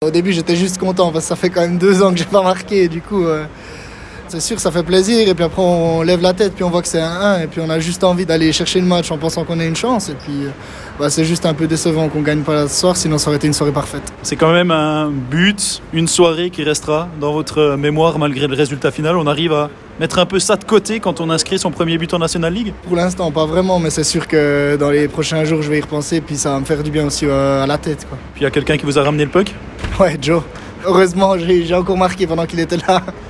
Au début, j'étais juste content parce que ça fait quand même 2 ans que j'ai pas marqué. Du coup, c'est sûr, ça fait plaisir. Et puis après, on lève la tête, puis on voit que c'est 1-1. Et puis on a juste envie d'aller chercher le match en pensant qu'on a une chance. Et puis, c'est juste un peu décevant qu'on gagne pas ce soir, sinon ça aurait été une soirée parfaite. C'est quand même un but, une soirée qui restera dans votre mémoire malgré le résultat final. On arrive à mettre un peu ça de côté quand on inscrit son premier but en National League? Pour l'instant, pas vraiment, mais c'est sûr que dans les prochains jours, je vais y repenser. Puis ça va me faire du bien aussi à la tête, quoi. Puis il y a quelqu'un qui vous a ramené le puck? Ouais, Joe. Heureusement, j'ai encore marqué pendant qu'il était là.